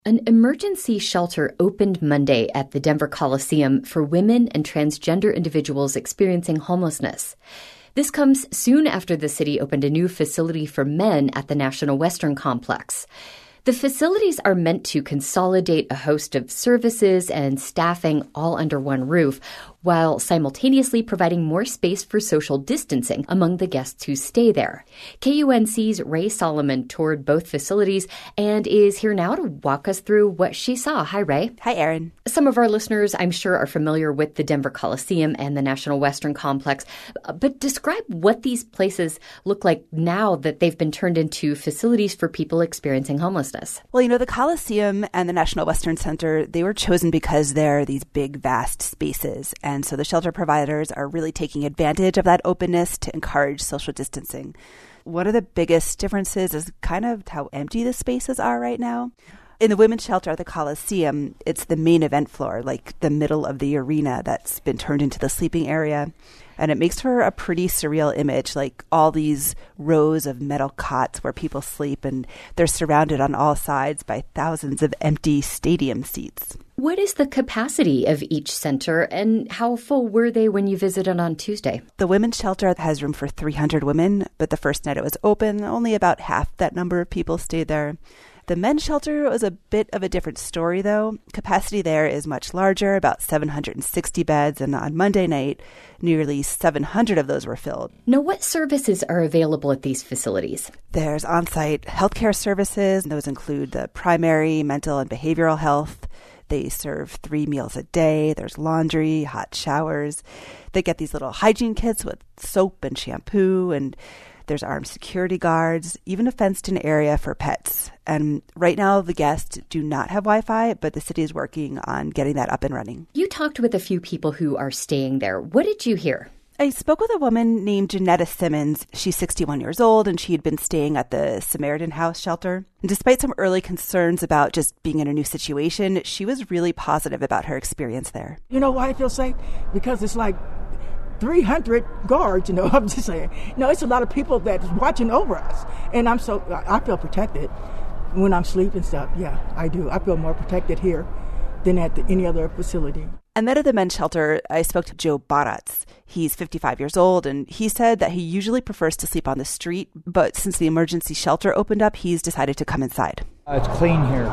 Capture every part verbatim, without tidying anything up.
An emergency shelter opened Monday at the Denver Coliseum for women and transgender individuals experiencing homelessness. This comes soon after the city opened a new facility for men at the National Western Complex. The facilities are meant to consolidate a host of services and staffing all under one roof, while simultaneously providing more space for social distancing among the guests who stay there. K U N C's Ray Solomon toured both facilities and is here now to walk us through what she saw. Hi, Ray. Hi, Erin. Some of our listeners, I'm sure, are familiar with the Denver Coliseum and the National Western Complex, but describe what these places look like now that they've been turned into facilities for people experiencing homelessness. Well, you know, the Coliseum and the National Western Center, they were chosen because they're these big, vast spaces. And so the shelter providers are really taking advantage of that openness to encourage social distancing. One of the biggest differences is kind of how empty the spaces are right now. In the women's shelter at the Coliseum, it's the main event floor, like the middle of the arena that's been turned into the sleeping area. And it makes for a pretty surreal image, like all these rows of metal cots where people sleep, and they're surrounded on all sides by thousands of empty stadium seats. What is the capacity of each center, and how full were they when you visited on Tuesday? The women's shelter has room for three hundred women, but the first night it was open, only about half that number of people stayed there. The men's shelter was a bit of a different story, though. Capacity there is much larger, about seven hundred sixty beds, and on Monday night, nearly seven hundred of those were filled. Now, what services are available at these facilities? There's on-site healthcare services. Those include the primary, mental, and behavioral health. They serve three meals a day. There's laundry, hot showers. They get these little hygiene kits with soap and shampoo, and there's armed security guards, even a fenced-in area for pets. And right now, the guests do not have Wi-Fi, but the city is working on getting that up and running. You talked with a few people who are staying there. What did you hear? I spoke with a woman named Janetta Simmons. She's sixty-one years old, and she had been staying at the Samaritan House shelter. And despite some early concerns about just being in a new situation, she was really positive about her experience there. You know why I feel safe? Because it's like three hundred guards, you know, I'm just saying. You know, it's a lot of people that's watching over us. And I'm so, I feel protected when I'm sleeping and stuff. Yeah, I do. I feel more protected here than at the, any other facility. And then at the men's shelter, I spoke to Joe Baratz. He's fifty-five years old, and he said that he usually prefers to sleep on the street, but since the emergency shelter opened up, he's decided to come inside. Uh, it's clean here.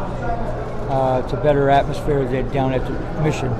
Uh, it's a better atmosphere than down at the Mission.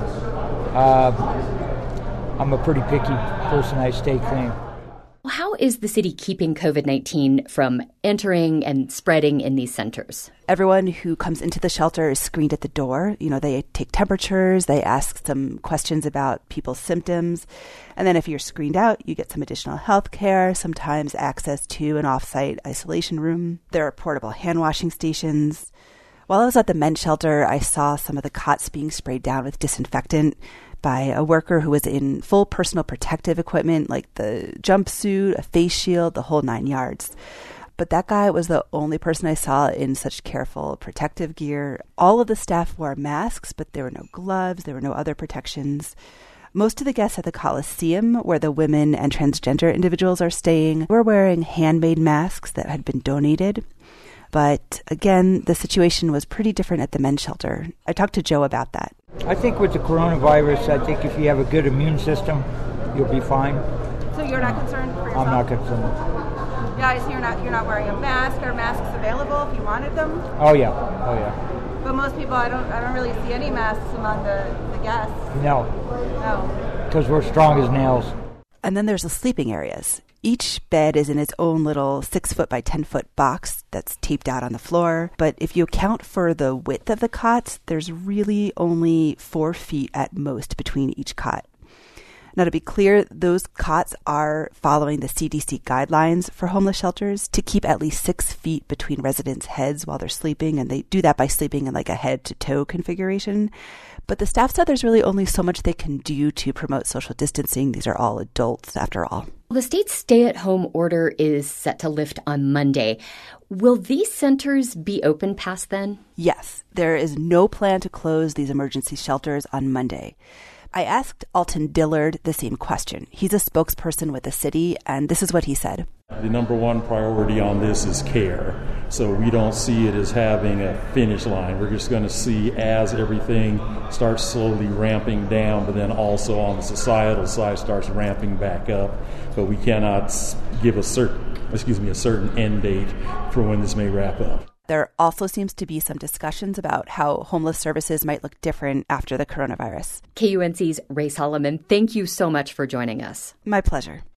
Uh, I'm a pretty picky person. I stay clean. Well, how is the city keeping covid nineteen from entering and spreading in these centers? Everyone who comes into the shelter is screened at the door. You know, they take temperatures, they ask some questions about people's symptoms. And then if you're screened out, you get some additional health care, sometimes access to an off-site isolation room. There are portable hand washing stations. While I was at the men's shelter, I saw some of the cots being sprayed down with disinfectant by a worker who was in full personal protective equipment, like the jumpsuit, a face shield, the whole nine yards. But that guy was the only person I saw in such careful protective gear. All of the staff wore masks, but there were no gloves, there were no other protections. Most of the guests at the Coliseum, where the women and transgender individuals are staying, were wearing handmade masks that had been donated. But again, the situation was pretty different at the men's shelter. I talked to Joe about that. I think with the coronavirus, I think if you have a good immune system, you'll be fine. So you're not concerned for yourself? I'm not concerned. Yeah, so you're not you're not wearing a mask. Are masks available if you wanted them? Oh yeah, oh yeah. But most people, I don't I don't really see any masks among the, the guests. No. No. Because we're strong as nails. And then there's the sleeping areas. Each bed is in its own little six foot by ten foot box that's taped out on the floor. But if you account for the width of the cots, there's really only four feet at most between each cot. Now, to be clear, those cots are following the C D C guidelines for homeless shelters to keep at least six feet between residents' heads while they're sleeping, and they do that by sleeping in like a head-to-toe configuration. But the staff said there's really only so much they can do to promote social distancing. These are all adults, after all. The state's stay-at-home order is set to lift on Monday. Will these centers be open past then? Yes. There is no plan to close these emergency shelters on Monday. I asked Alton Dillard the same question. He's a spokesperson with the city, and this is what he said. The number one priority on this is care. So we don't see it as having a finish line. We're just going to see as everything starts slowly ramping down, but then also on the societal side starts ramping back up. But we cannot give a certain, excuse me, a certain end date for when this may wrap up. There also seems to be some discussions about how homeless services might look different after the coronavirus. K U N C's Ray Solomon, thank you so much for joining us. My pleasure.